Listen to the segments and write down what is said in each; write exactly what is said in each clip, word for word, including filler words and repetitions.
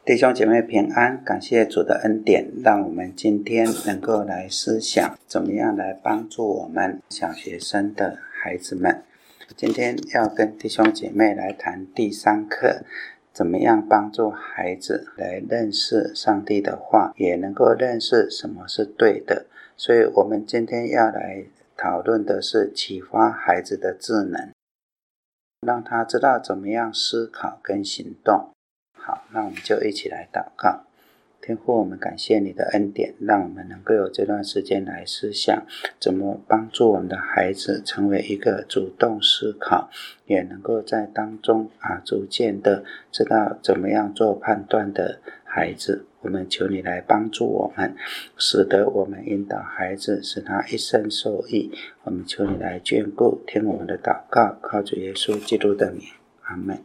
弟兄姐妹平安，感谢主的恩典，让我们今天能够来思想怎么样来帮助我们小学生的孩子们。今天要跟弟兄姐妹来谈第三课，怎么样帮助孩子来认识上帝的话，也能够认识什么是对的。所以我们今天要来讨论的是启发孩子的智能，让他知道怎么样思考跟行动。好，那我们就一起来祷告。天父，我们感谢你的恩典，让我们能够有这段时间来思想怎么帮助我们的孩子成为一个主动思考，也能够在当中啊逐渐的知道怎么样做判断的孩子。我们求你来帮助我们，使得我们引导孩子，使他一生受益。我们求你来眷顾，听我们的祷告，靠主耶稣基督的名，阿们。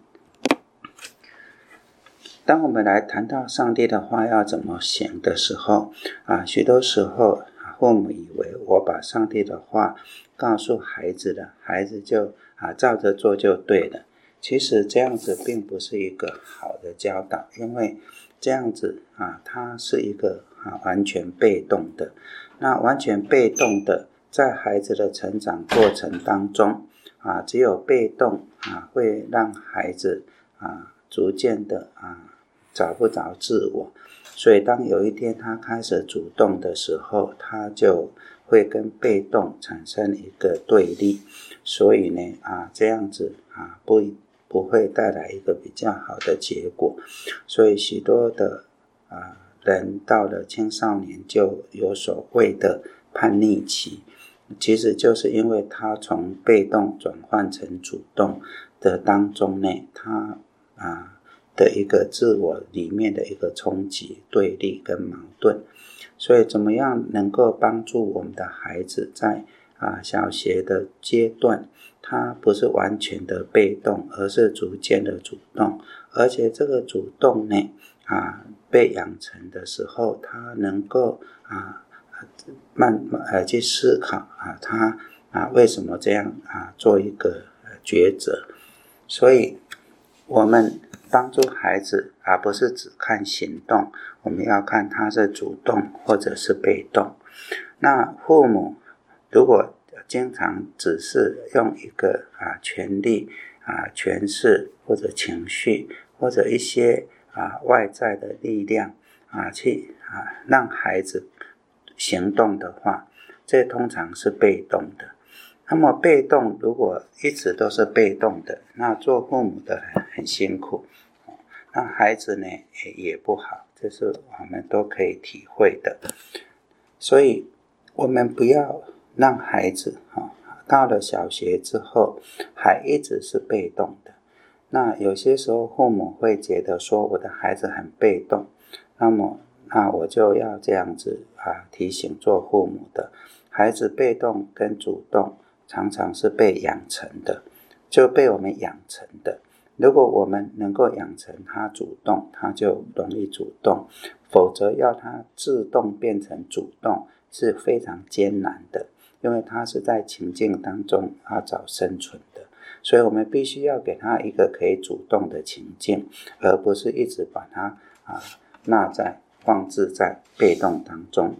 当我们来谈到上帝的话要怎么行的时候啊，许多时候父母以为我把上帝的话告诉孩子了，孩子就啊照着做就对了。其实这样子并不是一个好的教导，因为这样子啊，它是一个啊完全被动的。那完全被动的，在孩子的成长过程当中啊，只有被动啊会让孩子啊逐渐的啊找不着自我，所以当有一天他开始主动的时候，他就会跟被动产生一个对立，所以呢啊这样子啊不不会带来一个比较好的结果。所以许多的啊人到了青少年就有所谓的叛逆期，其实就是因为他从被动转换成主动的当中呢，他啊的一个自我里面的一个冲击、对立跟矛盾。所以怎么样能够帮助我们的孩子在啊小学的阶段，他不是完全的被动，而是逐渐的主动，而且这个主动呢啊被养成的时候，他能够啊慢慢呃去思考啊他啊为什么这样啊做一个抉择。所以我们帮助孩子而不是只看行动，我们要看他是主动或者是被动。那父母如果经常只是用一个啊权力啊权势或者情绪或者一些啊外在的力量啊去啊让孩子行动的话，这通常是被动的。那么被动如果一直都是被动的，那做父母的人很辛苦，那孩子呢 也, 也不好，这是我们都可以体会的。所以我们不要让孩子到了小学之后还一直是被动的。那有些时候父母会觉得说我的孩子很被动，那么那我就要这样子啊提醒做父母的，孩子被动跟主动常常是被养成的，就被我们养成的。如果我们能够养成他主动，他就容易主动，否则要他自动变成主动是非常艰难的，因为他是在情境当中要找生存的。所以我们必须要给他一个可以主动的情境，而不是一直把他啊纳在放置在被动当中。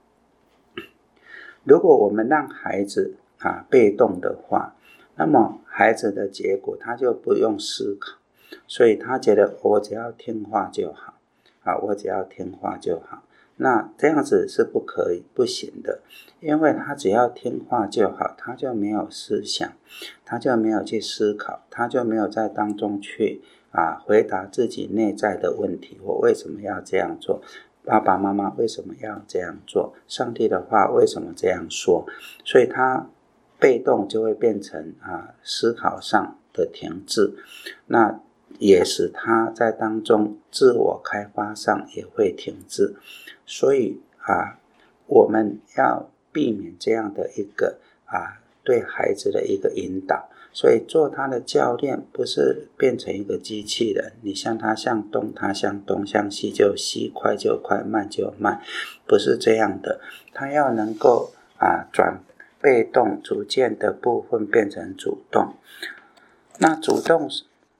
如果我们让孩子啊被动的话，那么孩子的结果他就不用思考，所以他觉得我只要听话就好啊，我只要听话就好。那这样子是不可以不行的，因为他只要听话就好，他就没有思想，他就没有去思考，他就没有在当中去啊回答自己内在的问题，我为什么要这样做？爸爸妈妈为什么要这样做？上帝的话为什么这样说？所以他被动就会变成啊思考上的停滞，那也使他在当中自我开发上也会停滞。所以啊我们要避免这样的一个啊对孩子的一个引导。所以做他的教练不是变成一个机器人，你向他向东他向东，向西就西，快就快，慢就慢，不是这样的。他要能够啊转被动逐渐的部分变成主动。那主动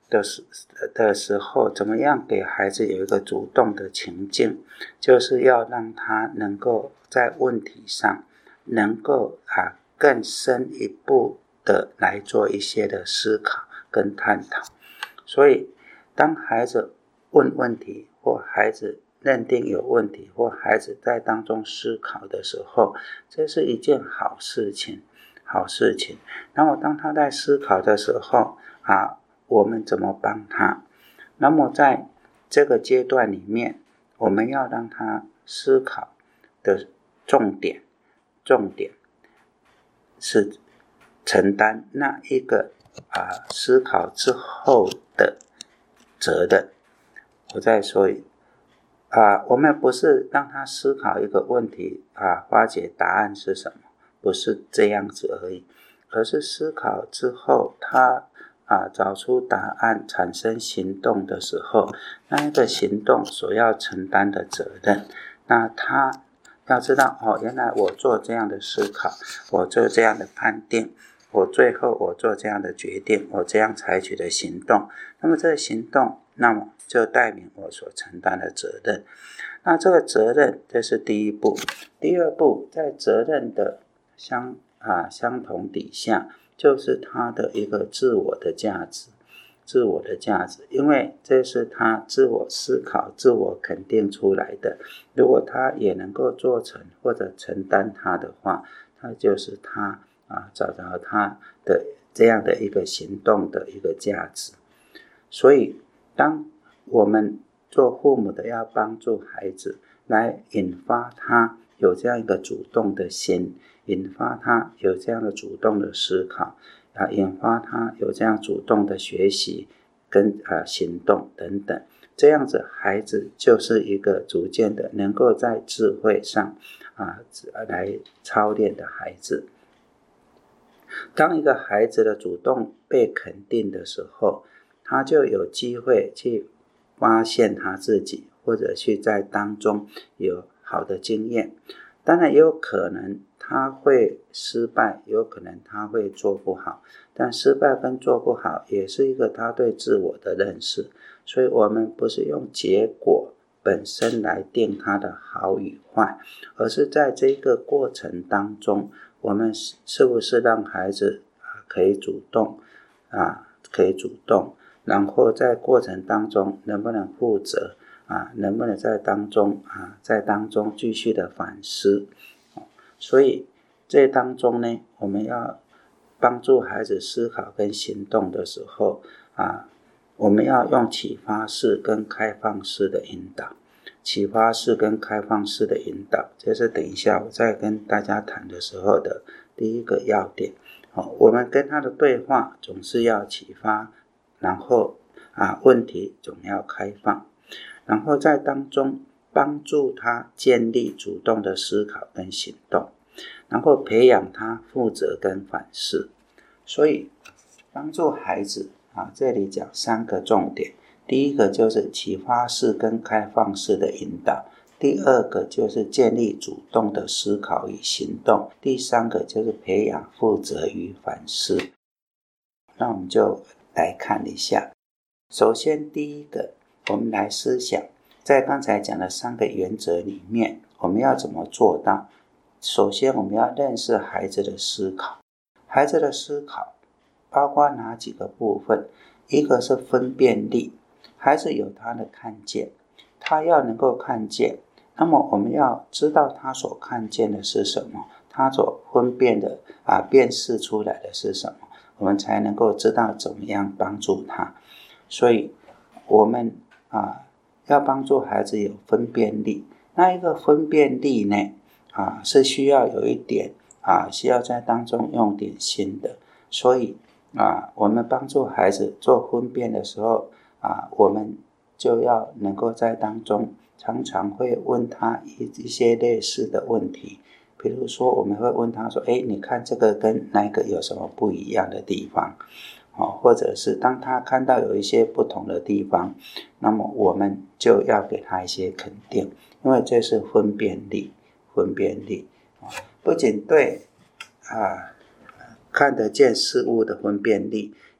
的时的时候，怎么样给孩子有一个主动的情境，就是要让他能够在问题上能够啊更深一步的来做一些的思考跟探讨。所以当孩子问问题，或孩子认定有问题，或孩子在当中思考的时候，这是一件好事情好事情。那么当他在思考的时候啊，我们怎么帮他？那么在这个阶段里面，我们要让他思考的重点重点是承担那一个啊思考之后的责任。我再说一啊，我们不是让他思考一个问题啊，发觉答案是什么，不是这样子而已，而是思考之后，他啊找出答案，产生行动的时候，那一个行动所要承担的责任，那他要知道哦，原来我做这样的思考，我做这样的判定，我最后我做这样的决定，我这样采取的行动，那么这个行动，那么就代表我所承担的责任。那这个责任，这是第一步。第二步，在责任的相啊相同底下，就是他的一个自我的价值，自我的价值，因为这是他自我思考、自我肯定出来的。如果他也能够做成或者承担它的话，那就是他啊找到他的这样的一个行动的一个价值。所以当我们做父母的要帮助孩子，来引发他有这样一个主动的心，引发他有这样的主动的思考啊，引发他有这样主动的学习跟啊行动等等，这样子孩子就是一个逐渐的能够在智慧上啊来操练的孩子。当一个孩子的主动被肯定的时候，他就有机会去发现他自己，或者去在当中有好的经验。当然也有可能他会失败，有可能他会做不好，但失败跟做不好也是一个他对自我的认识。所以我们不是用结果本身来定他的好与坏，而是在这个过程当中，我们是不是让孩子可以主动啊，可以主动，然后在过程当中能不能负责啊，能不能在当中啊，在当中继续的反思。所以这当中呢，我们要帮助孩子思考跟行动的时候啊，我们要用启发式跟开放式的引导。启发式跟开放式的引导，这是等一下我再跟大家谈的时候的第一个要点。哦，我们跟他的对话总是要启发，然后啊问题总要开放，然后在当中帮助他建立主动的思考跟行动，然后培养他负责跟反思。所以帮助孩子啊，这里讲三个重点。第一个就是启发式跟开放式的引导，第二个就是建立主动的思考与行动，第三个就是培养负责与反思。那我们就来看一下。首先第一个，我们来思想，在刚才讲的三个原则里面，我们要怎么做到？首先我们要认识孩子的思考。孩子的思考包括哪几个部分？一个是分辨力，孩子有他的看见，他要能够看见，那么我们要知道他所看见的是什么，他所分辨的啊辨识出来的是什么，我们才能够知道怎么样帮助他。所以我们啊要帮助孩子有分辨力。那一个分辨力呢啊是需要有一点啊需要在当中用点心的。所以啊我们帮助孩子做分辨的时候啊我们就要能够在当中常常会问他一一些类似的问题。比如说我们会问他说，诶，你看这个跟那个有什么不一样的地方？哦，或者是当他看到有一些不同的地方，那么我们就要给他一些肯定，因为这是分辨力，分辨力不仅对啊看得见事物的分辨力，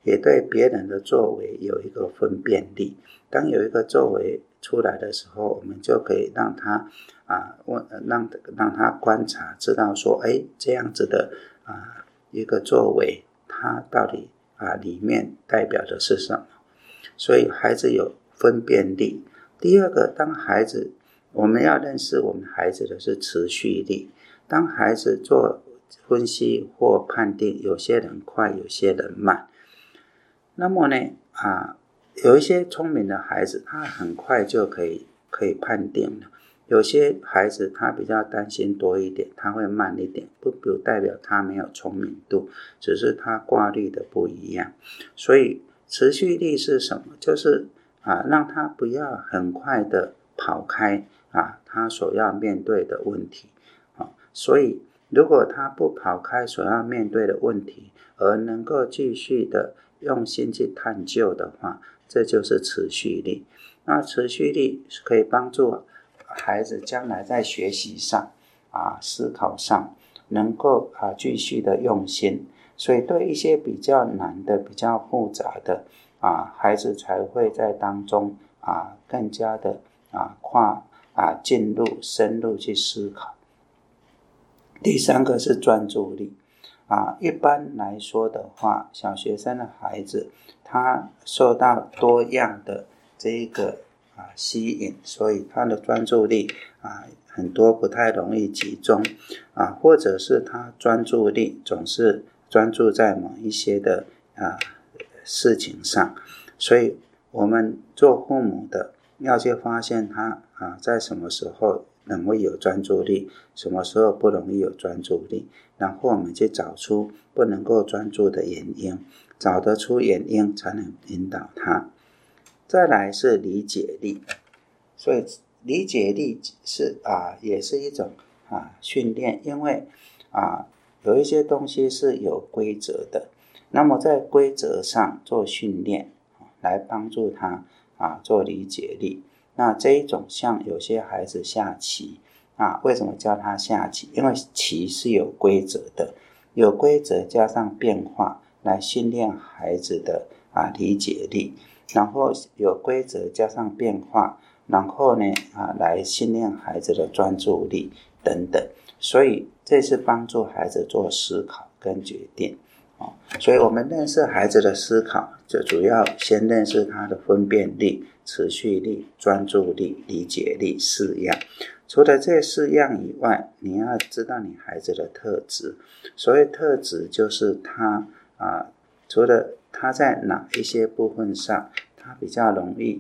也对别人的作为有一个分辨力。当有一个作为出来的时候，我们就可以让他啊，让让他观察，知道说，哎，这样子的啊一个作为，它到底啊里面代表的是什么？所以孩子有分辨力。第二个，当孩子我们要认识我们孩子的是持续力。当孩子做分析或判定，有些人快，有些人慢。那么呢，啊，有一些聪明的孩子，他很快就可以可以判定了。有些孩子他比较担心多一点，他会慢一点，不不代表他没有聪明度，只是他挂虑的不一样。所以持续力是什么？就是啊，让他不要很快的跑开啊，他所要面对的问题。啊，所以如果他不跑开所要面对的问题，而能够继续的用心去探究的话，这就是持续力。那持续力可以帮助孩子将来在学习上啊、思考上能够啊继续的用心。所以对一些比较难的、比较复杂的啊，孩子才会在当中啊更加的啊跨啊进入深入去思考。第三个是专注力啊，一般来说的话，小学生的孩子他受到多样的这一个啊吸引，所以他的专注力啊很多不太容易集中啊，或者是他专注力总是专注在某一些的啊事情上，所以我们做父母的要去发现他啊在什么时候容易有专注力，什么时候不容易有专注力，然后我们去找出不能够专注的原因，找得出原因才能引导他。再来是理解力，所以理解力是啊也是一种啊训练，因为啊有一些东西是有规则的，那么在规则上做训练，来帮助他啊做理解力。那这一种像有些孩子下棋啊，为什么教他下棋？因为棋是有规则的，有规则加上变化来训练孩子的啊理解力，然后有规则加上变化，然后呢啊来训练孩子的专注力等等。所以这是帮助孩子做思考跟决定。哦，所以我们认识孩子的思考，就主要先认识他的分辨力、持续力、专注力、理解力四样。除了这四样以外，你要知道你孩子的特质。所谓特质就是他啊，除了他在哪一些部分上他比较容易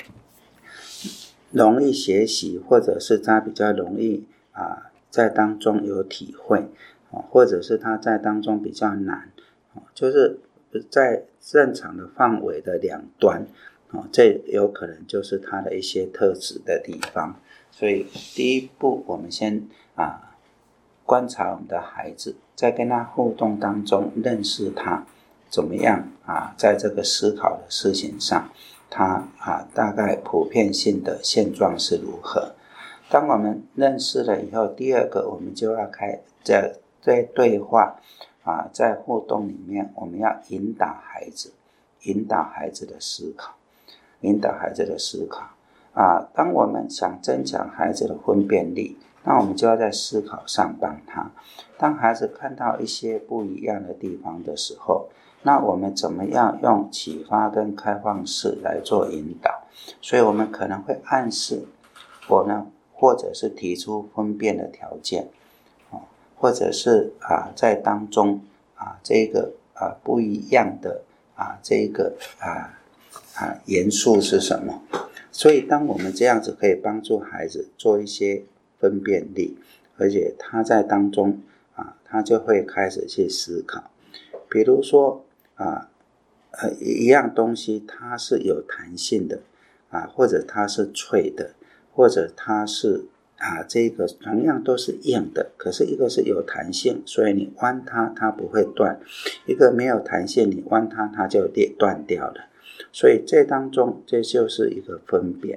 容易学习，或者是他比较容易啊在当中有体会，或者是他在当中比较难，就是在正常的范围的两端，这有可能就是他的一些特质的地方。所以第一步我们先啊观察我们的孩子，在跟他互动当中认识他怎么样啊在这个思考的事情上，他啊大概普遍性的现状是如何。当我们认识了以后，第二个我们就要开在在对话啊，在互动里面，我们要引导孩子，引导孩子的思考，引导孩子的思考啊。当我们想增强孩子的分辨力，那我们就要在思考上帮他。当孩子看到一些不一样的地方的时候，那我们怎么样用启发跟开放式来做引导？所以我们可能会暗示我呢，或者是提出分辨的条件，或者是啊在当中啊这个啊不一样的啊这个啊啊元素是什么？所以当我们这样子可以帮助孩子做一些分辨力，而且他在当中啊他就会开始去思考。比如说啊呃一样东西它是有弹性的啊，或者它是脆的，或者它是啊，这个同样都是硬的，可是一个是有弹性，所以你弯它它不会断，一个没有弹性，你弯它它就裂断掉了。所以这当中这就是一个分别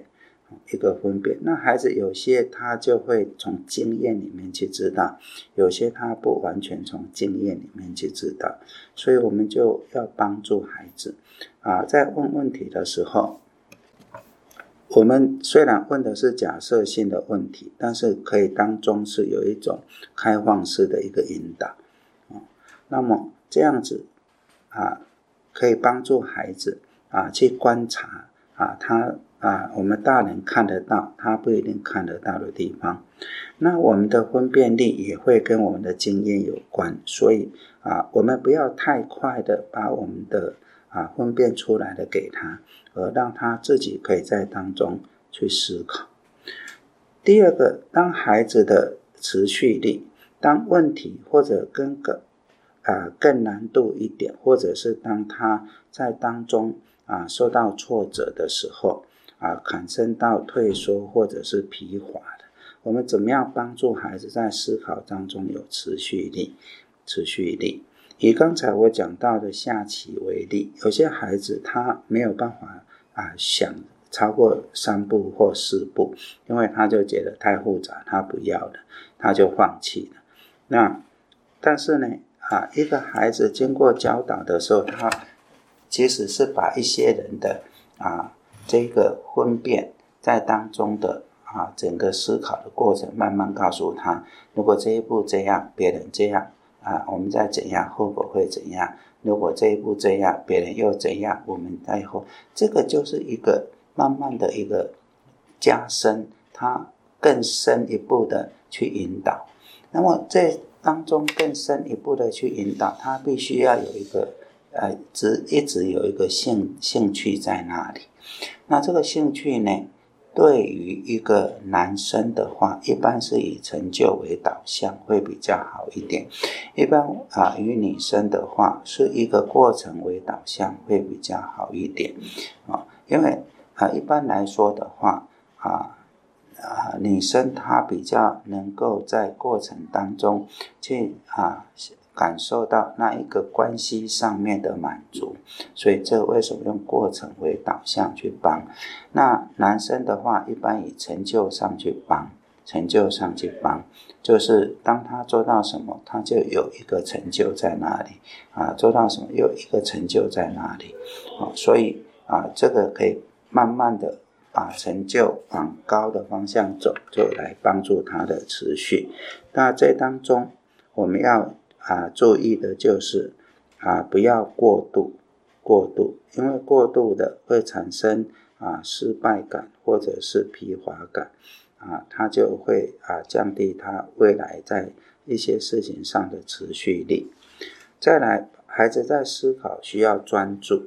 一个分辨。那孩子有些他就会从经验里面去知道，有些他不完全从经验里面去知道，所以我们就要帮助孩子啊，在问问题的时候，我们虽然问的是假设性的问题，但是可以当中是有一种开放式的一个引导。那么这样子啊，可以帮助孩子啊去观察啊他啊我们大人看得到他不一定看得到的地方。那我们的分辨力也会跟我们的经验有关，所以啊我们不要太快的把我们的啊分辨出来的给他，而让他自己可以在当中去思考。第二个，当孩子的持续力，当问题或者跟个啊更难度一点，或者是当他在当中啊受到挫折的时候啊产生到退缩或者是疲乏的，我们怎么样帮助孩子在思考当中有持续力？持续力。以刚才我讲到的下棋为例，有些孩子他没有办法啊想超过三步或四步，因为他就觉得太复杂，他不要了，他就放弃了。那但是呢啊，一个孩子经过教导的时候，他其实是把一些人的啊这个分辨在当中的啊整个思考的过程，慢慢告诉他，如果这一步这样，别人这样啊，我们再怎样，后果会怎样？如果这一步这样，别人又怎样？我们再后，这个就是一个慢慢的一个加深，他更深一步的去引导。那么在当中更深一步的去引导，他必须要有一个呃，只一直有一个兴兴趣在那里。那这个兴趣呢，对于一个男生的话，一般是以成就为导向，会比较好一点。一般啊，与女生的话，是一个过程为导向，会比较好一点啊。因为啊，一般来说的话啊。啊，女生她比较能够在过程当中去啊感受到那一个关系上面的满足，所以这为什么用过程为导向去帮？那男生的话，一般以成就上去帮，成就上去帮，就是当他做到什么，他就有一个成就在那里啊，做到什么又有一个成就在那里啊，所以啊，这个可以慢慢的把成就往高的方向走，就来帮助它的持续。那这当中我们要啊注意的就是啊不要过度过度，因为过度的会产生啊失败感或者是疲乏感啊，它就会啊降低他未来在一些事情上的持续力。再来，孩子在思考需要专注。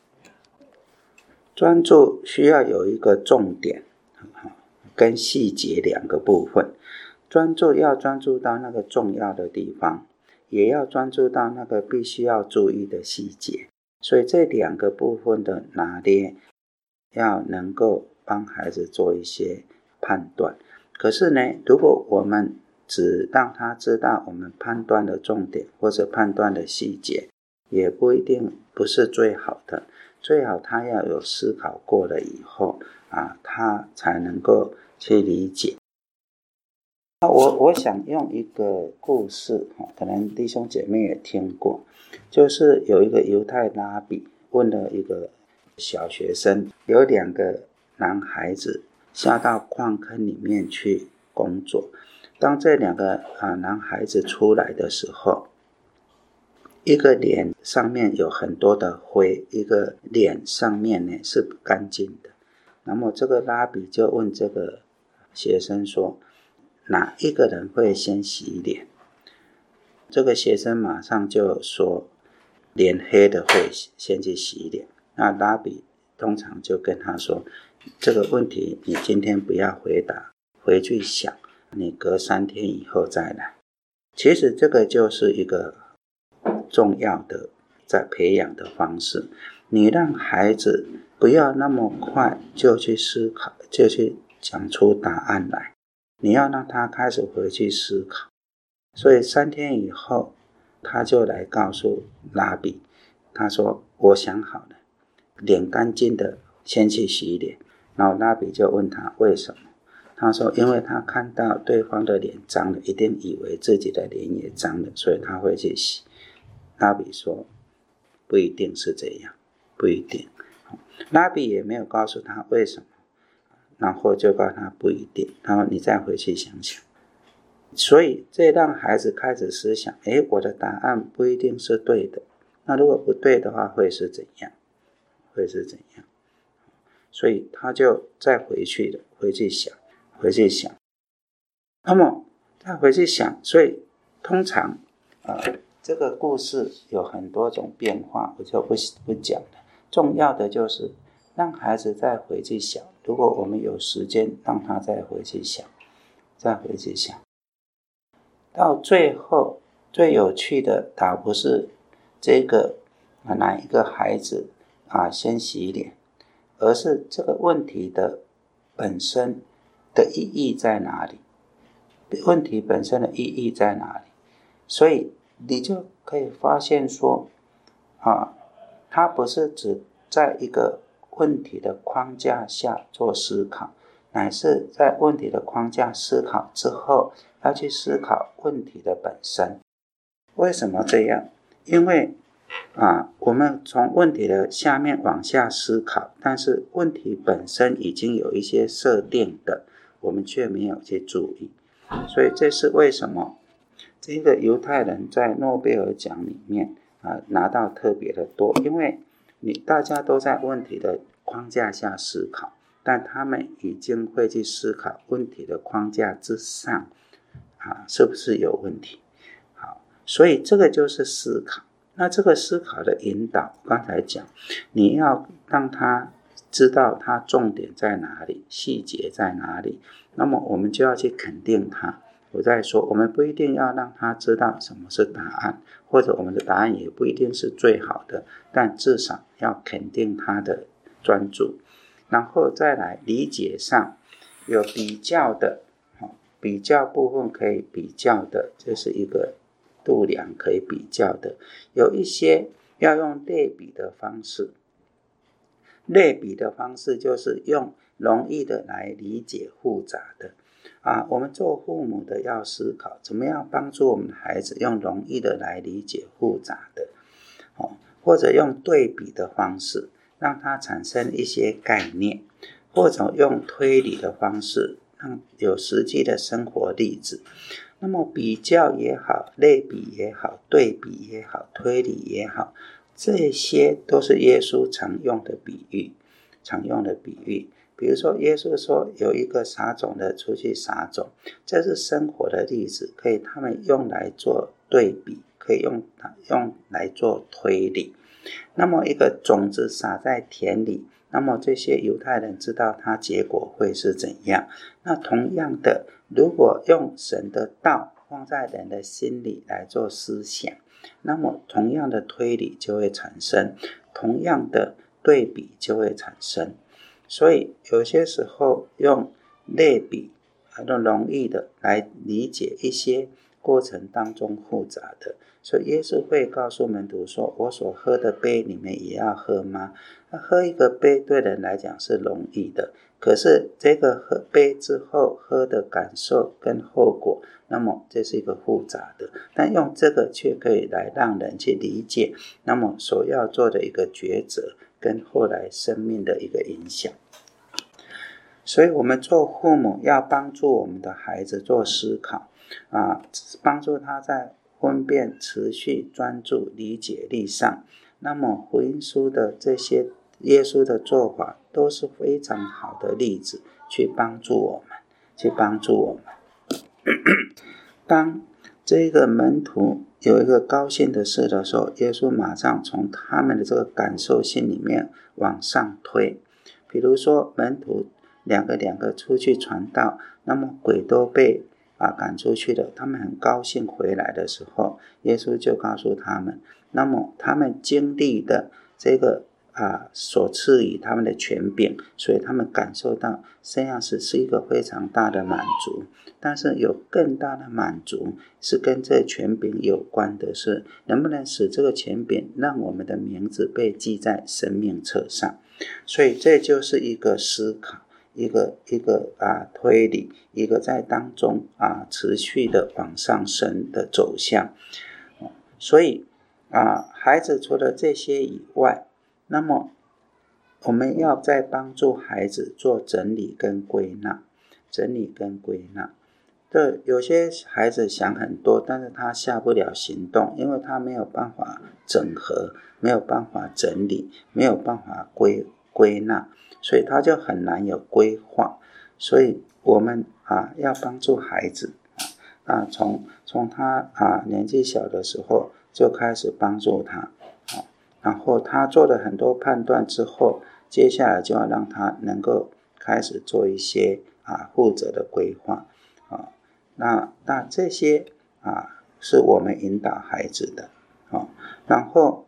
专注需要有一个重点跟细节两个部分，专注要专注到那个重要的地方，也要专注到那个必须要注意的细节，所以这两个部分的拿捏要能够帮孩子做一些判断。可是呢，如果我们只让他知道我们判断的重点或者判断的细节，也不一定不是最好的。最好他要有思考过了以后啊，他才能够去理解。我我想用一个故事，可能弟兄姐妹也听过，就是有一个犹太拉比问了一个小学生，有两个男孩子下到矿坑里面去工作，当这两个啊男孩子出来的时候，一个脸上面有很多的灰，一个脸上面呢是不干净的。那么这个拉比就问这个学生说，哪一个人会先洗脸？这个学生马上就说，脸黑的会先去洗脸。那拉比通常就跟他说，这个问题你今天不要回答，回去想，你隔三天以后再来。其实这个就是一个重要的在培养的方式，你让孩子不要那么快就去思考，就去讲出答案来，你要让他开始回去思考。所以三天以后他就来告诉拉比，他说我想好了，脸干净的先去洗脸， 然后拉比就问他为什么，他说因为他看到对方的脸脏了，一定以为自己的脸也脏了，所以他会去洗。拉比说不一定是这样，不一定。拉比也没有告诉他为什么，然后就告诉他不一定，然后你再回去想想。所以这让孩子开始思想，诶，我的答案不一定是对的，那如果不对的话会是怎样，会是怎样。所以他就再回去了，回去想，回去想。那么再回去想，所以通常呃这个故事有很多种变化，我就不不讲了。重要的就是让孩子再回去想，如果我们有时间让他再回去想，再回去想。到最后最有趣的倒不是这个哪一个孩子啊先洗脸，而是这个问题的本身的意义在哪里？问题本身的意义在哪里？所以你就可以发现说，啊，它不是只在一个问题的框架下做思考，乃是在问题的框架思考之后，要去思考问题的本身。为什么这样？因为啊，我们从问题的下面往下思考，但是问题本身已经有一些设定的，我们却没有去注意。所以这是为什么这个犹太人在诺贝尔奖里面啊拿到特别的多，因为你大家都在问题的框架下思考，但他们已经会去思考问题的框架之上啊是不是有问题。好，所以这个就是思考。那这个思考的引导，刚才讲，你要让他知道他重点在哪里，细节在哪里，那么我们就要去肯定他。我在说，我们不一定要让他知道什么是答案，或者我们的答案也不一定是最好的，但至少要肯定他的专注。然后再来理解上有比较的，比较部分可以比较的，这是一个度量可以比较的。有一些要用类比的方式，类比的方式就是用容易的来理解复杂的啊。我们做父母的要思考，怎么样帮助我们的孩子用容易的来理解复杂的，哦，或者用对比的方式，让他产生一些概念，或者用推理的方式，让有实际的生活例子。那么比较也好，类比也好，对比也好，推理也好，这些都是耶稣常用的比喻，常用的比喻。比如说耶稣说有一个撒种的出去撒种，这是生活的例子，可以他们用来做对比，可以用用来做推理。那么一个种子撒在田里，那么这些犹太人知道它结果会是怎样。那同样的，如果用神的道放在人的心里来做思想，那么同样的推理就会产生，同样的对比就会产生。所以有些时候用类比很容易的来理解一些过程当中复杂的。所以耶稣会告诉门徒说，我所喝的杯你们也要喝吗？那喝一个杯对人来讲是容易的，可是这个喝杯之后喝的感受跟后果，那么这是一个复杂的，但用这个却可以来让人去理解，那么所要做的一个抉择跟后来生命的一个影响。所以我们做父母要帮助我们的孩子做思考啊，帮助他在分辨、持续、专注、理解力上。那么福音书的这些耶稣的做法都是非常好的例子，去帮助我们，去帮助我们。当这个门徒有一个高兴的事的时候，耶稣马上从他们的这个感受性里面往上推。比如说门徒两个两个出去传道，那么鬼都被啊赶出去了，他们很高兴回来的时候，耶稣就告诉他们，那么他们经历的这个啊所赐予他们的权柄，所以他们感受到这样是是一个非常大的满足。但是有更大的满足是跟这权柄有关的，是能不能使这个权柄让我们的名字被记在生命册上。 所以这就是一个思考，一个一个啊推理，一个在当中啊持续的往上升的走向。所以啊，孩子除了这些以外，那么我们要再帮助孩子做整理跟归纳，整理跟归纳。对，有些孩子想很多，但是他下不了行动，因为他没有办法整合，没有办法整理，没有办法归归纳，所以他就很难有规划。所以我们啊要帮助孩子啊，从从他啊年纪小的时候就开始帮助他，啊，然后他做了很多判断之后，接下来就要让他能够开始做一些啊负责的规划。那那这些啊，是我们引导孩子的，哦，然后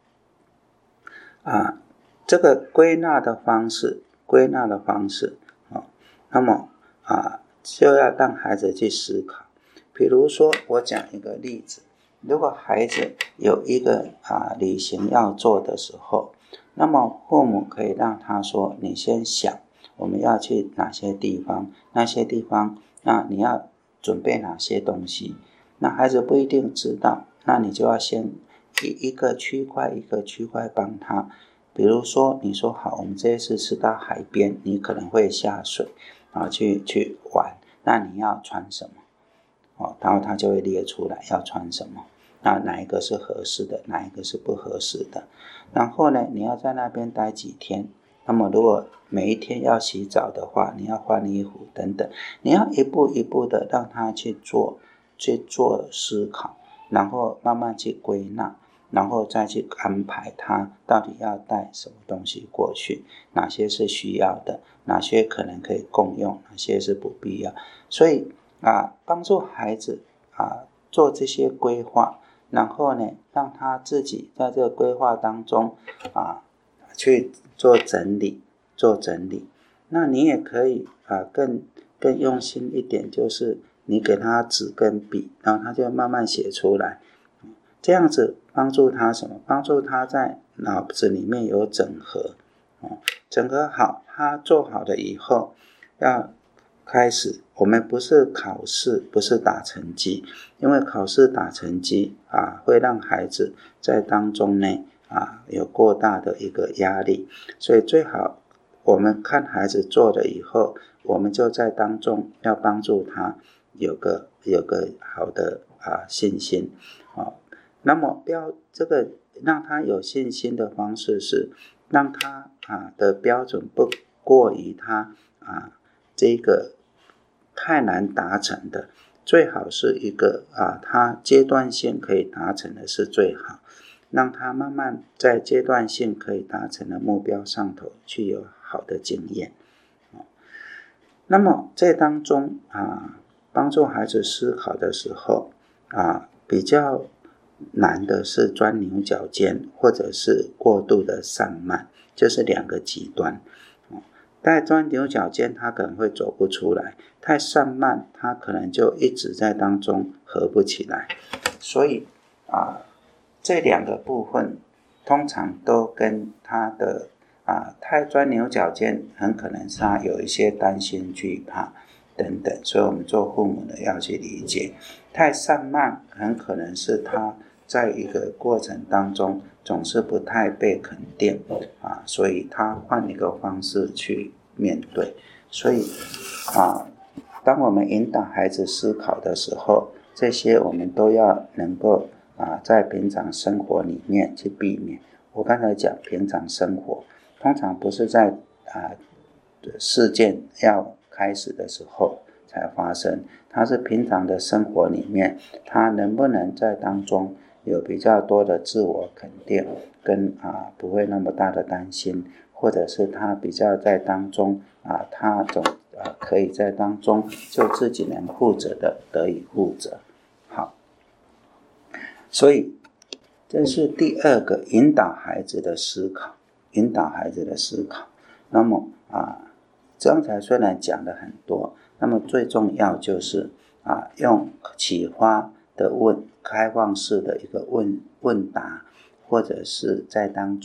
啊，这个归纳的方式，归纳的方式，哦，那么啊，就要让孩子去思考。比如说，我讲一个例子，如果孩子有一个啊旅行要做的时候，那么父母可以让他说：“你先想，我们要去哪些地方？那些地方，那你要准备哪些东西？”那孩子不一定知道，那你就要先一一个区块一个区块帮他。比如说，你说好，我们这次是到海边，你可能会下水，然后去去玩，那你要穿什么？哦，然后他就会列出来要穿什么，那哪一个是合适的，哪一个是不合适的。然后呢，你要在那边待几天，那么如果每一天要洗澡的话，你要换衣服等等，你要一步一步的让他去做去做思考，然后慢慢去归纳，然后再去安排他到底要带什么东西过去，哪些是需要的，哪些可能可以共用，哪些是不必要。所以啊，帮助孩子啊做这些规划，然后呢，让他自己在这个规划当中啊去做整理，做整理。那你也可以啊更更用心一点，就是你给他纸跟笔，然后他就慢慢写出来。这样子帮助他什么？帮助他在脑子里面有整合，哦，整合好，他做好了以后，要开始。我们不是考试，不是打成绩，因为考试打成绩啊，会让孩子在当中呢啊有过大的一个压力，所以最好我们看孩子做了以后，我们就在当中要帮助他有个有个好的啊信心啊。那么标这个让他有信心的方式是让他啊的标准不过于他啊这个太难达成的，最好是一个啊他阶段性可以达成的是最好，让他慢慢在阶段性可以达成的目标上头去有好的经验。那么在当中啊帮助孩子思考的时候啊比较难的是钻牛角尖，或者是过度的散漫，就是两个极端。太钻牛角尖，他可能会走不出来；太散漫，他可能就一直在当中合不起来。所以啊，这两个部分通常都跟他的啊太钻牛角尖，很可能是他有一些担心、惧怕等等。所以我们做父母的要去理解，太散漫很可能是他在一个过程当中总是不太被肯定啊，所以他换一个方式去面对。所以啊，当我们引导孩子思考的时候，这些我们都要能够啊，在平常生活里面去避免。我刚才讲平常生活，通常不是在啊事件要开始的时候才发生，它是平常的生活里面，他能不能在当中有比较多的自我肯定，跟啊不会那么大的担心，或者是他比较在当中啊，他总啊可以在当中就自己能负责的得以负责。好，所以这是第二个引导孩子的思考，引导孩子的思考。那么啊，刚才虽然讲了很多，那么最重要就是啊，用启发的问，开放式的一个问问答，或者是在当中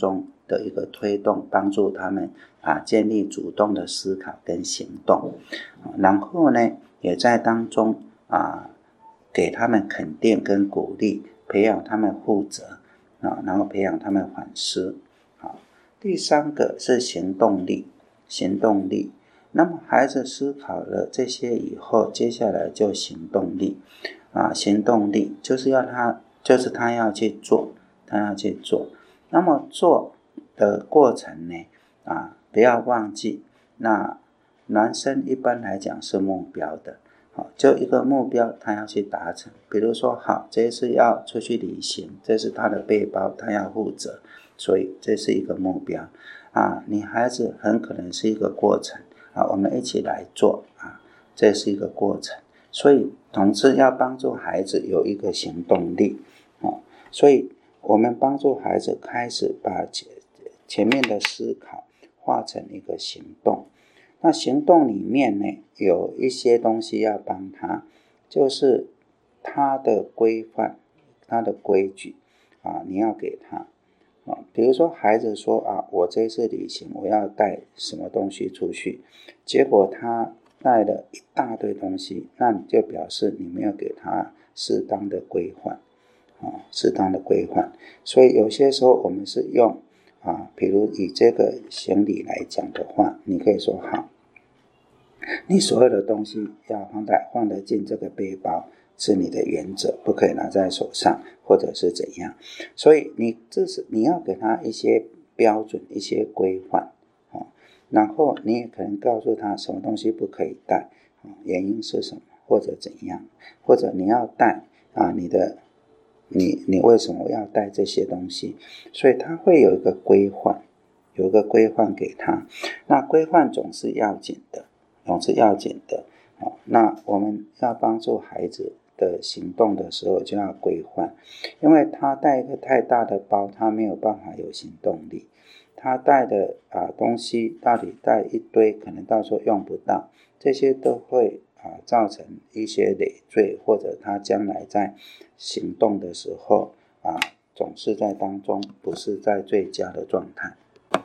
的一个推动，帮助他们啊建立主动的思考跟行动，然后呢也在当中啊给他们肯定跟鼓励，培养他们负责啊，然后培养他们反思。好，第三个是行动力，行动力。那么孩子思考了这些以后，接下来就行动力啊，行动力就是要他，就是他要去做，他要去做。那么做的过程呢，啊，不要忘记，那男生一般来讲是目标的，好，就一个目标他要去达成。比如说，好，这次要出去旅行，这是他的背包，他要负责，所以这是一个目标啊。你孩子很可能是一个过程啊，我们一起来做啊，这是一个过程。所以总之要帮助孩子有一个行动力啊，所以我们帮助孩子开始把前面的思考化成一个行动。那行动里面呢，有一些东西要帮他，就是他的规范，他的规矩啊，你要给他啊。比如说孩子说啊，我这次旅行我要带什么东西出去，结果他带了一大堆东西，那你就表示你没有给他适当的规范啊，适当的规范。所以有些时候我们是用啊，比如以这个行李来讲的话，你可以说好，你所有的东西要放在放得进这个背包，是你的原则，不可以拿在手上或者是怎样。所以你这是你要给他一些标准，一些规范啊，然后你也可能告诉他什么东西不可以带啊，原因是什么或者怎样，或者你要带啊，你的你你为什么要带这些东西？所以他会有一个规范，有一个规范给他。那规范总是要紧的，总是要紧的。好，那我们要帮助孩子的行动的时候就要规范，因为他带一个太大的包，他没有办法有行动力。他带的啊东西到底带一堆，可能到时候用不到，这些都会啊造成一些累赘，或者他将来在行动的时候啊总是在当中不是在最佳的状态。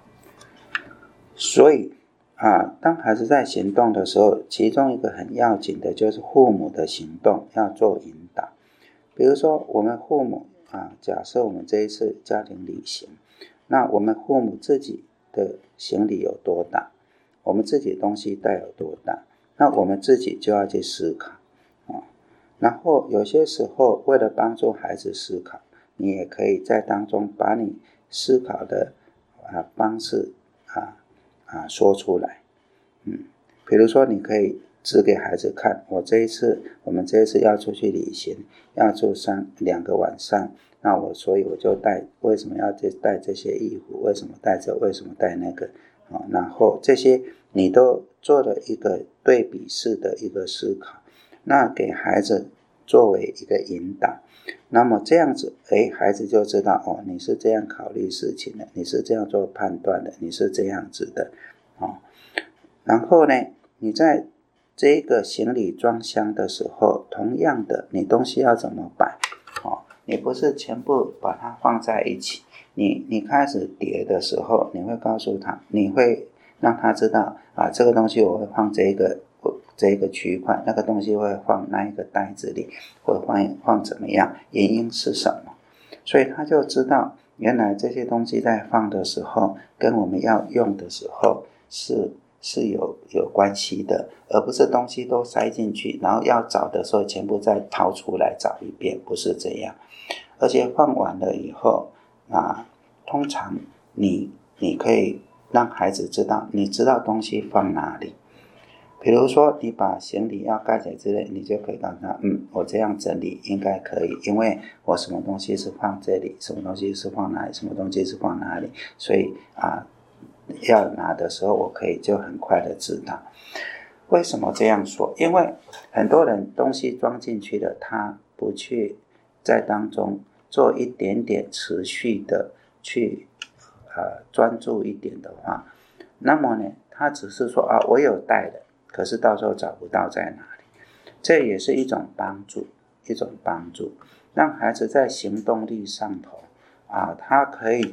所以啊，当孩子在行动的时候，其中一个很要紧的就是父母的行动要做引导。比如说我们父母啊，假设我们这一次家庭旅行，那我们父母自己的行李有多大，我们自己东西带有多大，那我们自己就要去思考啊。然后有些时候为了帮助孩子思考，你也可以在当中把你思考的啊方式啊啊说出来。嗯，比如说你可以指给孩子看，我这一次我们这一次要出去旅行，要住三两个晚上，那我所以我就带，为什么要带这些衣服，为什么带这，为什么带那个啊？然后这些你都做了一个对比式的一个思考，那给孩子作为一个引导，那么这样子诶孩子就知道哦，你是这样考虑事情的，你是这样做判断的，你是这样子的哦。然后呢，你在这个行李装箱的时候，同样的你东西要怎么摆哦？你不是全部把它放在一起，你你开始叠的时候，你会告诉他，你会让他知道啊，这个东西我会放这个这个区块，那个东西会放那一个袋子里，或放放怎么样，原因是什么？所以他就知道原来这些东西在放的时候，跟我们要用的时候是是有有关系的，而不是东西都塞进去，然后要找的时候全部再掏出来找一遍，不是这样。而且放完了以后啊，通常你你可以让孩子知道，你知道东西放哪里。比如说你把行李要盖起来之类，你就可以告诉他，嗯，我这样整理应该可以，因为我什么东西是放这里，什么东西是放哪里，什么东西是放哪里，所以啊要拿的时候我可以就很快的知道。为什么这样说？因为很多人东西装进去了，他不去在当中做一点点持续的去呃专注一点的话，那么呢他只是说啊我有带的，可是到时候找不到在哪里。这也是一种帮助，一种帮助，让孩子在行动力上头啊，他可以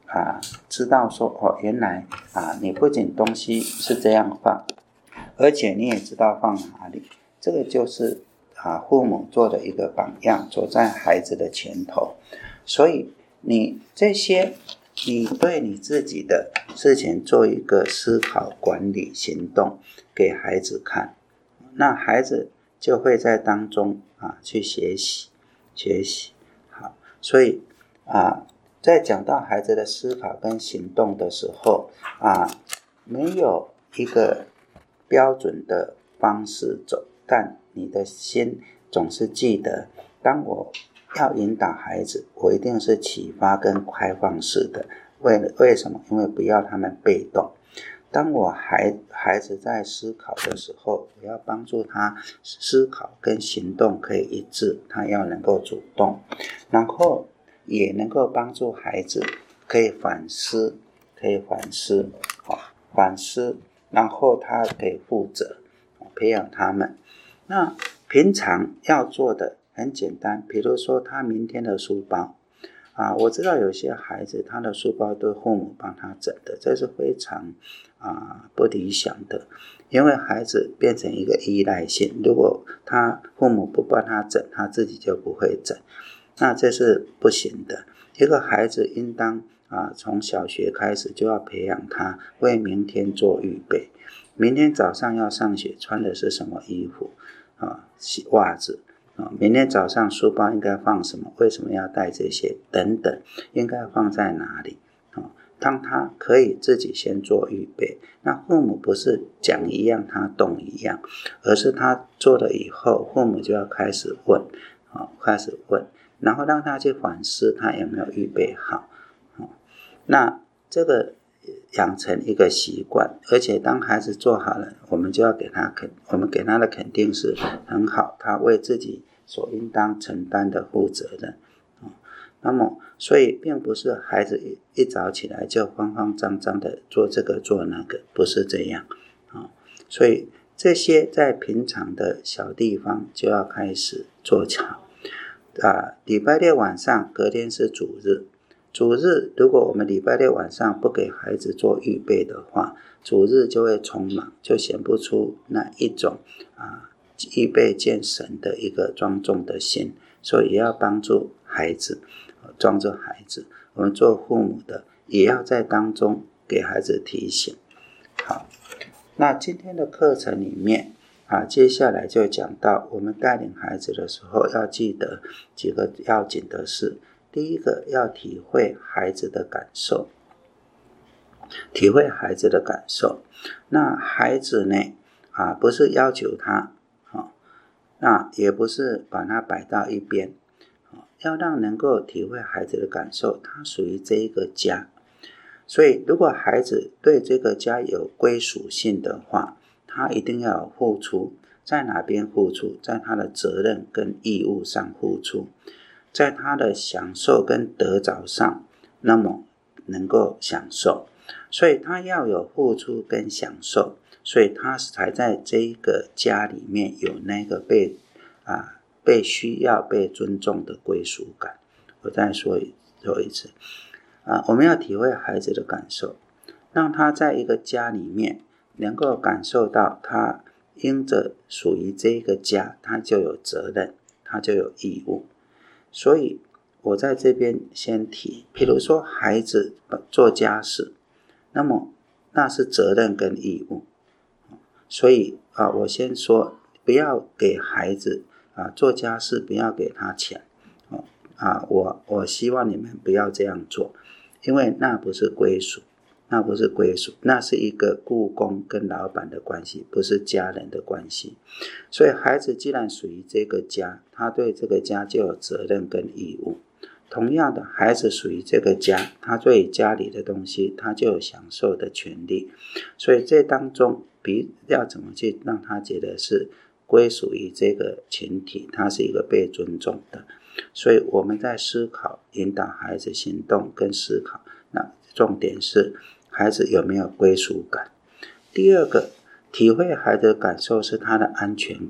啊知道说哦，原来啊你不仅东西是这样放，而且你也知道放哪里，这个就是啊父母做的一个榜样，走在孩子的前头。所以你这些你对你自己的事情做一个思考、管理、行动给孩子看，那孩子就会在当中啊去学习学习。好，所以啊在讲到孩子的思考跟行动的时候啊，没有一个标准的方式走，但你的心总是记得，当我要引导孩子，我一定是启发跟开放式的。为了为什么？因为不要他们被动。当我孩孩子在思考的时候，我要帮助他思考跟行动可以一致，他要能够主动，然后也能够帮助孩子可以反思，可以反思，哦、反思，然后他可以负责，培养他们。那平常要做的很简单，比如说他明天的书包啊，我知道有些孩子他的书包都父母帮他整的，这是非常啊不理想的，因为孩子变成一个依赖性，如果他父母不帮他整，他自己就不会整，那这是不行的。一个孩子应当啊从小学开始就要培养他为明天做预备，明天早上要上学穿的是什么衣服啊，洗袜子啊，明天早上书包应该放什么？为什么要带这些？等等，应该放在哪里？啊，当他可以自己先做预备，那父母不是讲一样他动一样，而是他做了以后，父母就要开始问，啊，开始问，然后让他去反思他有没有预备好。啊，那这个养成一个习惯，而且当孩子做好了，我们就要给他肯，我们给他的肯定是很好，他为自己所应当承担的负责任。那么，所以并不是孩子一一早起来就慌慌张张的做这个做那个，不是这样啊。所以这些在平常的小地方就要开始做巧啊。礼拜六晚上，隔天是主日。主日如果我们礼拜六晚上不给孩子做预备的话，主日就会匆忙，就显不出那一种啊预备见神的一个庄重的心。所以也要帮助孩子，帮助孩子，我们做父母的也要在当中给孩子提醒。好，那今天的课程里面啊，接下来就讲到我们带领孩子的时候要记得几个要紧的事。第一个要体会孩子的感受，体会孩子的感受。那孩子呢啊，不是要求他，啊，那也不是把他摆到一边，啊，要让能够体会孩子的感受，他属于这一个家。所以如果孩子对这个家有归属性的话，他一定要有付出，在哪边付出？在他的责任跟义务上付出，在他的享受跟得着上，那么能够享受，所以他要有付出跟享受，所以他才在这一个家里面有那个被啊被需要被尊重的归属感。我再说一说一次啊，我们要体会孩子的感受，让他在一个家里面能够感受到他因着属于这个家，他就有责任，他就有义务。所以我在这边先提，比如说孩子做家事，那么那是责任跟义务。所以啊，我先说不要给孩子啊做家事，不要给他钱啊，我我希望你们不要这样做，因为那不是归属，那不是归属，那是一个雇工跟老板的关系，不是家人的关系。所以孩子既然属于这个家，他对这个家就有责任跟义务。同样的，孩子属于这个家，他对家里的东西他就有享受的权利。所以这当中比要怎么去让他觉得是归属于这个群体，他是一个被尊重的。所以我们在思考引导孩子行动跟思考，那重点是孩子有没有归属感。第二个，体会孩子的感受是他的安全感。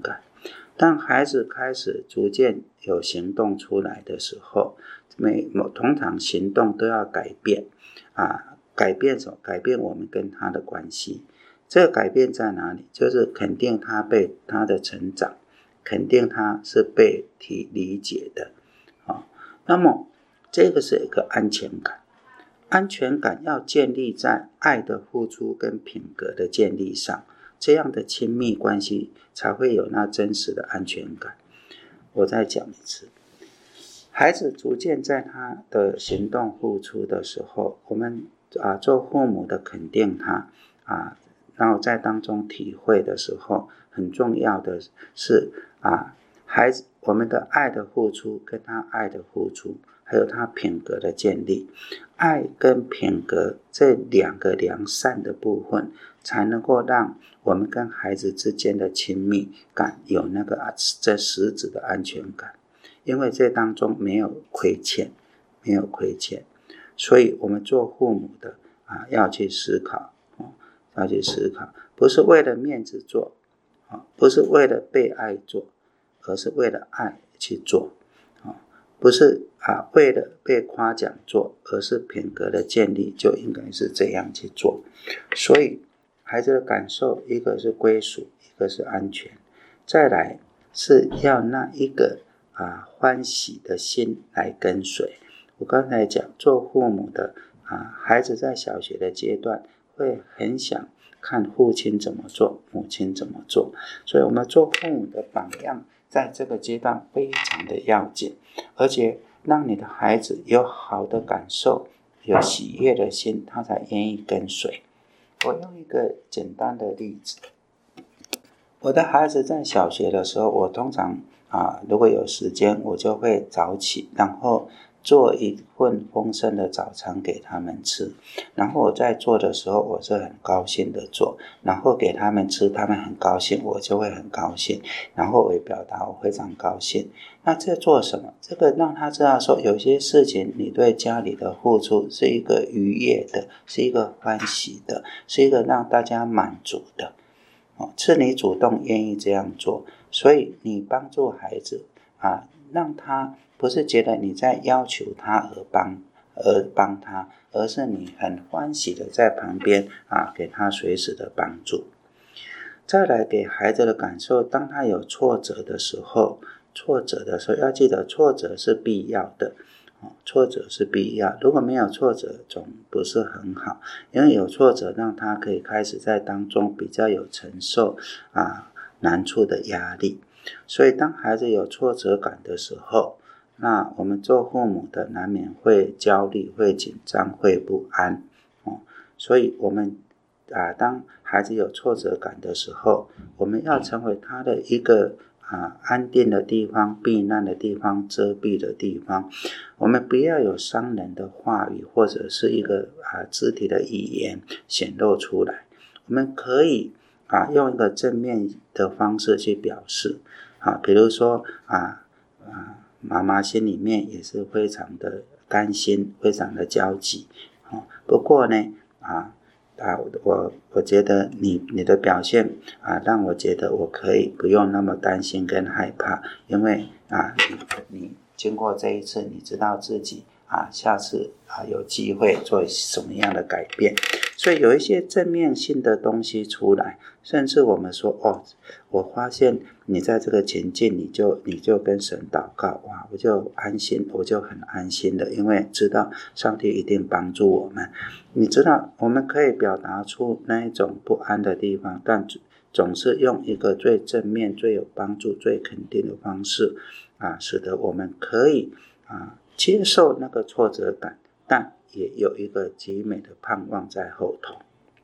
当孩子开始逐渐有行动出来的时候，每通常行动都要改变啊，改变什么？改变我们跟他的关系。这个改变在哪里？就是肯定他被他的成长，肯定他是被体理解的。啊，那么这个是一个安全感。安全感要建立在爱的付出跟品格的建立上，这样的亲密关系才会有那真实的安全感。我再讲一次，孩子逐渐在他的行动付出的时候，我们啊做父母的肯定他啊，然后在当中体会的时候，很重要的是啊，孩子我们的爱的付出跟他爱的付出，还有他品格的建立，爱跟品格这两个良善的部分，才能够让我们跟孩子之间的亲密感有那个这实质的安全感。因为这当中没有亏欠，没有亏欠，所以我们做父母的啊，要去思考，哦、要去思考，不是为了面子做，哦、不是为了被爱做，而是为了爱去做，哦、不是啊为了被夸奖做，而是品格的建立就应该是这样去做。所以孩子的感受，一个是归属，一个是安全，再来是要那一个啊，欢喜的心来跟随。我刚才讲，做父母的啊，孩子在小学的阶段会很想看父亲怎么做，母亲怎么做，所以我们做父母的榜样，在这个阶段非常的要紧，而且让你的孩子有好的感受，有喜悦的心，他才愿意跟随。我用一个简单的例子，我的孩子在小学的时候，我通常啊，如果有时间，我就会早起，然后做一份丰盛的早餐给他们吃。然后我在做的时候，我是很高兴的做，然后给他们吃，他们很高兴，我就会很高兴，然后我也表达我非常高兴。那这做什么？这个让他知道说，有些事情你对家里的付出是一个愉悦的，是一个欢喜的，是一个让大家满足的。是你主动愿意这样做，所以你帮助孩子啊，让他不是觉得你在要求他而帮而帮他，而是你很欢喜的在旁边啊，给他随时的帮助。再来给孩子的感受，当他有挫折的时候，挫折的时候要记得，挫折是必要的。挫折是必要，如果没有挫折总不是很好，因为有挫折让他可以开始在当中比较有承受啊难处的压力。所以当孩子有挫折感的时候，那我们做父母的难免会焦虑，会紧张，会不安、哦、所以我们啊当孩子有挫折感的时候，我们要成为他的一个啊，安定的地方，避难的地方，遮蔽的地方。我们不要有伤人的话语，或者是一个啊肢体的语言显露出来。我们可以啊用一个正面的方式去表示啊，比如说啊啊妈妈心里面也是非常的担心，非常的焦急。啊、不过呢啊。啊，我我觉得你你的表现啊，让我觉得我可以不用那么担心跟害怕，因为啊，你你经过这一次，你知道自己啊，下次啊有机会做什么样的改变，所以有一些正面性的东西出来，甚至我们说哦，我发现你在这个情境，你就你就跟神祷告，哇，我就安心，我就很安心的，因为知道上帝一定帮助我们。你知道我们可以表达出那一种不安的地方，但总是用一个最正面、最有帮助、最肯定的方式啊，使得我们可以啊接受那个挫折感，但也有一个极美的盼望在后头。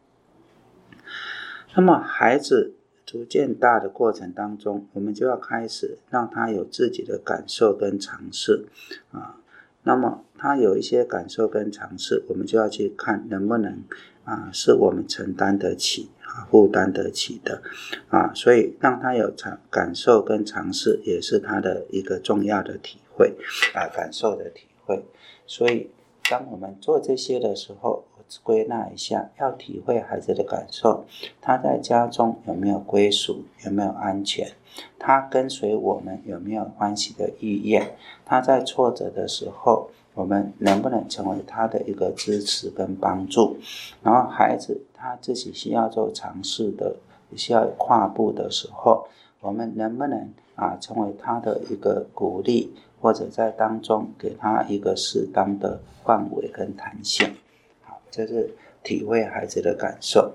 那么孩子逐渐大的过程当中，我们就要开始让他有自己的感受跟尝试啊。那么他有一些感受跟尝试，我们就要去看能不能啊是我们承担得起啊负担得起的啊，所以让他有感受跟尝试，也是他的一个重要的体会啊，感受的体会。所以当我们做这些的时候， 归纳一下，要体会孩子的感受，他在家中有没有归属，有没有安全，他跟随我们有没有欢喜的意愿，他在挫折的时候我们能不能成为他的一个支持跟帮助，然后孩子他自己需要做尝试的，需要跨步的时候，我们能不能啊成为他的一个鼓励，或者在当中给他一个适当的范围跟弹性。好，这是体会孩子的感受。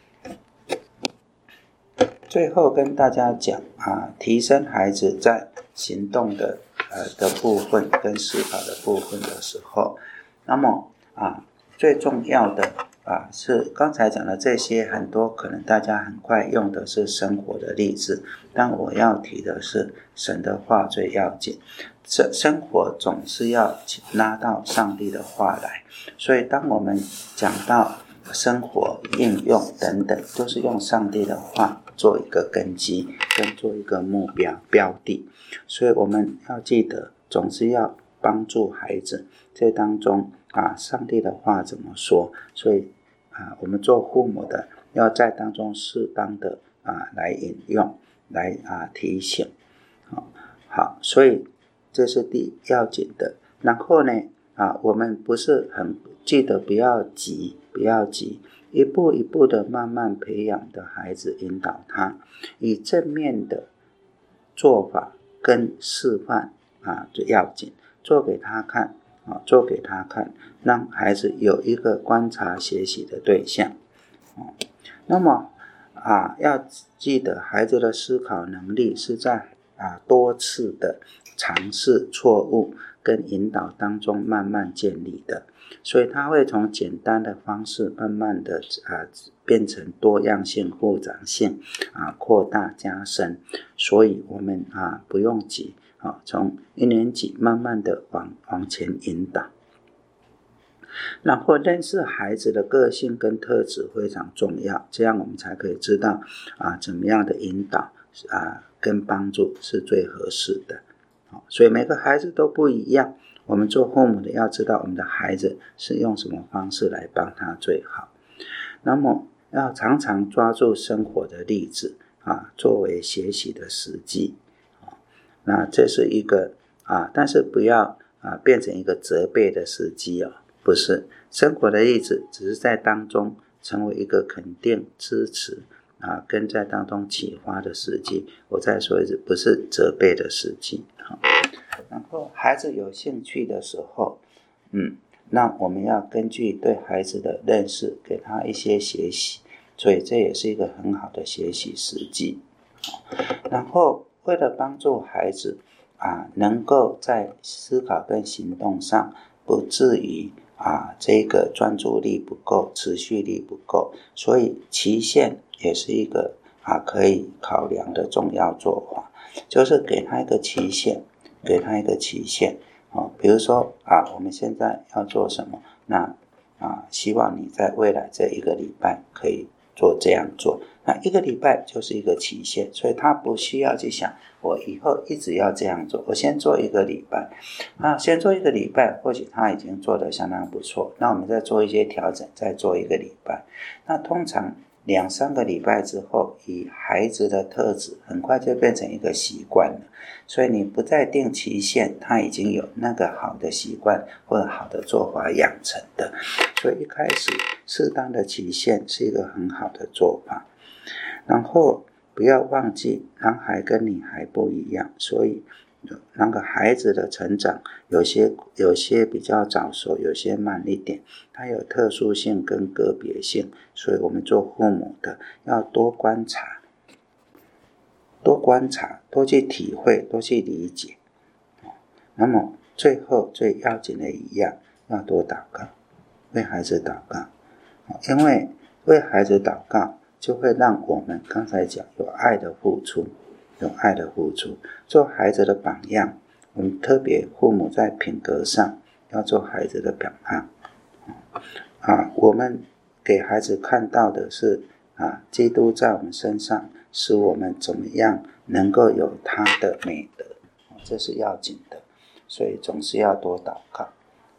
最后跟大家讲啊，提升孩子在行动的呃的部分跟思考的部分的时候，那么啊最重要的啊是刚才讲的这些，很多可能大家很快用的是生活的例子，但我要提的是神的话最要紧。生生活总是要拉到上帝的话来，所以当我们讲到生活应用等等，都是用上帝的话做一个根基，跟做一个目标标的。所以我们要记得，总是要帮助孩子这当中啊，上帝的话怎么说？所以啊，我们做父母的要在当中适当的啊来引用，来啊提醒。好，好，所以这是第要紧的。然后呢啊，我们不是很记得不要急，不要急，一步一步的慢慢培养的孩子，引导他以正面的做法跟示范啊最要紧，做给他看啊，做给他看，让孩子有一个观察学习的对象。啊、那么啊，要记得孩子的思考能力是在啊多次的尝试错误跟引导当中慢慢建立的，所以他会从简单的方式慢慢的啊变成多样性、复杂性啊扩大加深，所以我们啊不用急啊，从一年级慢慢的往往前引导。然后认识孩子的个性跟特质非常重要，这样我们才可以知道啊怎么样的引导啊跟帮助是最合适的。所以每个孩子都不一样，我们做父母的要知道我们的孩子是用什么方式来帮他最好。那么要常常抓住生活的例子啊，作为学习的时机。那这是一个啊，但是不要啊变成一个责备的时机哦，不是，生活的例子只是在当中成为一个肯定、支持啊，跟在当中启发的时机。我再说一次，不是责备的时机。好，然后孩子有兴趣的时候，嗯，那我们要根据对孩子的认识，给他一些学习，所以这也是一个很好的学习时机。然后为了帮助孩子啊，能够在思考跟行动上不至于啊，这个专注力不够，持续力不够，所以期限也是一个啊可以考量的重要做法，就是给他一个期限，给他一个期限啊，比如说啊，我们现在要做什么，那啊，希望你在未来这一个礼拜可以做这样做，那一个礼拜就是一个期限，所以他不需要去想我以后一直要这样做，我先做一个礼拜啊，先做一个礼拜，或许他已经做得相当不错，那我们再做一些调整，再做一个礼拜。那通常两三个礼拜之后，以孩子的特质很快就变成一个习惯了，所以你不再定期限，他已经有那个好的习惯或者好的做法养成的，所以一开始适当的期限是一个很好的做法。然后不要忘记，男孩跟女孩不一样，所以那个孩子的成长有些有些比较早熟，有些慢一点，它有特殊性跟个别性，所以我们做父母的要多观察，多观察，多去体会，多去理解。那么最后最要紧的一样，要多祷告，为孩子祷告，因为为孩子祷告就会让我们刚才讲有爱的付出，有爱的付出，做孩子的榜样。我们特别父母在品格上要做孩子的榜样啊，我们给孩子看到的是啊，基督在我们身上，使我们怎么样能够有他的美德，这是要紧的。所以总是要多祷告。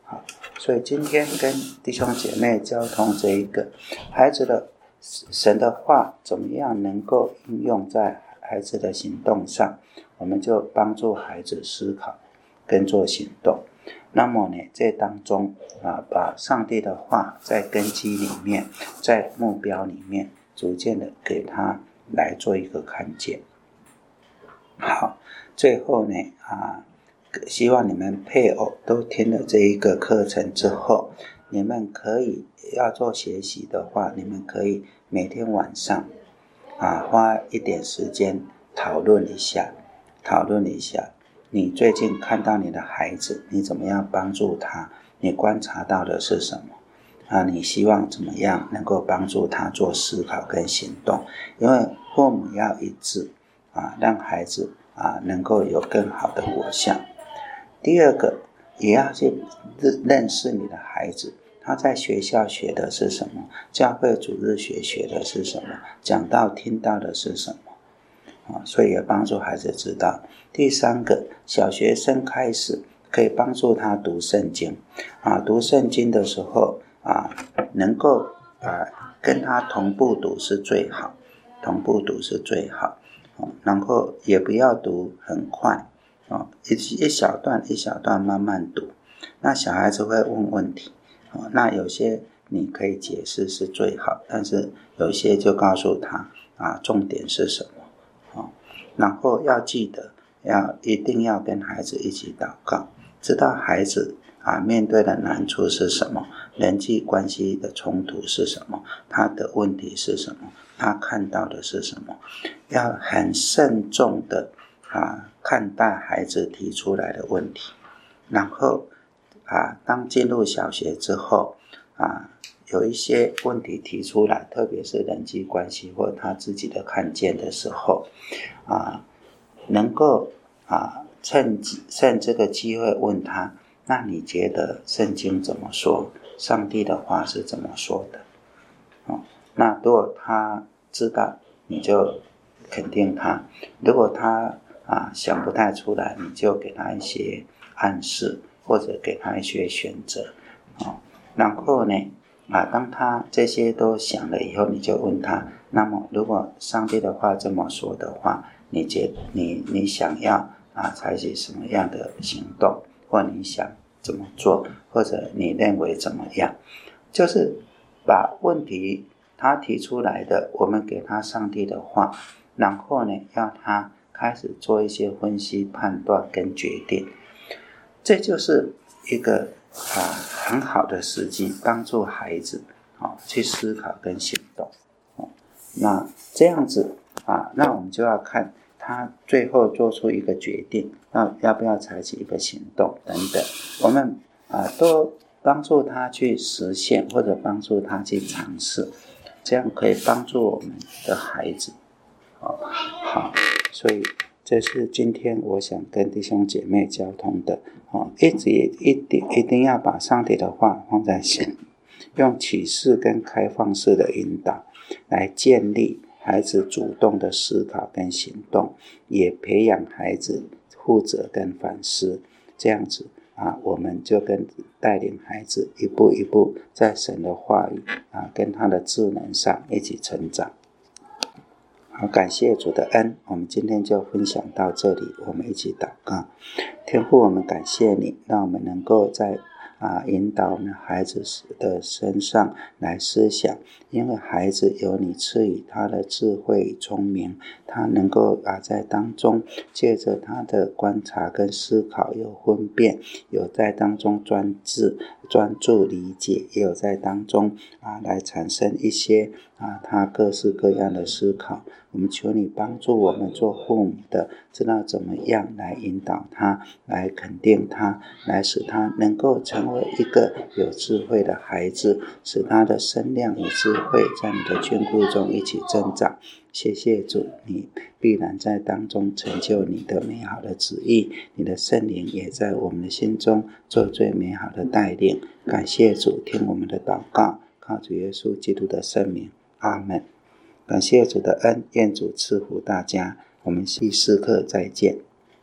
好，所以今天跟弟兄姐妹交通这一个孩子的神的话怎么样能够应用在孩子的行动上，我们就帮助孩子思考跟做行动。那么呢，这当中啊，把上帝的话在根基里面，在目标里面，逐渐的给他来做一个看见。好，最后呢啊，希望你们配偶都听了这一个课程之后，你们可以要做学习的话，你们可以每天晚上啊花一点时间讨论一下，讨论一下。你最近看到你的孩子，你怎么样帮助他？你观察到的是什么？啊，你希望怎么样能够帮助他做思考跟行动？因为父母要一致啊，让孩子啊能够有更好的活相。第二个，也要去认识你的孩子，他在学校学的是什么？教会主日学学的是什么？讲道听到的是什么？啊，所以也帮助孩子知道。第三个，小学生开始可以帮助他读圣经啊，读圣经的时候啊，能够啊跟他同步读是最好，同步读是最好。啊、然后也不要读很快啊，一一小段一小段慢慢读。那小孩子会问问题啊，那有些你可以解释是最好，但是有些就告诉他啊，重点是什么。然后要记得，要一定要跟孩子一起祷告，知道孩子啊面对的难处是什么，人际关系的冲突是什么，他的问题是什么，他看到的是什么，要很慎重的啊看待孩子提出来的问题。然后啊，当进入小学之后啊，有一些问题提出来，特别是人际关系或他自己的看见的时候啊，能够啊趁趁这个机会问他，那你觉得圣经怎么说？上帝的话是怎么说的？哦，那如果他知道，你就肯定他；如果他啊想不太出来，你就给他一些暗示，或者给他一些选择。哦，然后呢？啊，当他这些都想了以后，你就问他，那么如果上帝的话这么说的话，你觉你你想要啊采取什么样的行动，或你想怎么做，或者你认为怎么样，就是把问题他提出来的，我们给他上帝的话，然后呢要他开始做一些分析判断跟决定，这就是一个啊，很好的时机，帮助孩子啊去思考跟行动。哦，那这样子啊，那我们就要看他最后做出一个决定，要要不要采取一个行动等等。我们啊都帮助他去实现，或者帮助他去尝试，这样可以帮助我们的孩子。哦，好，所以这是今天我想跟弟兄姐妹交通的。哦，一直一定一定要把上帝的话放在心，用启示跟开放式的引导来建立孩子主动的思考跟行动，也培养孩子负责跟反思。这样子啊，我们就跟带领孩子一步一步在神的话语啊跟他的智能上一起成长。好，感谢主的恩，我们今天就分享到这里，我们一起祷告。天父，我们感谢你，让我们能够在啊引导我们孩子的身上来思想，因为孩子有你赐予他的智慧与聪明，他能够啊在当中借着他的观察跟思考，有分辨，有在当中专注专注理解，也有在当中啊来产生一些啊他各式各样的思考。我们求你帮助我们做父母的，知道怎么样来引导他，来肯定他，来使他能够成为一个有智慧的孩子，使他的身量与智慧在你的眷顾中一起增长。谢谢主，你必然在当中成就你的美好的旨意，你的圣灵也在我们的心中做最美好的带领。感谢主，听我们的祷告，靠主耶稣基督的圣名，阿们。感谢主的恩，愿主赐福大家，我们第四课再见。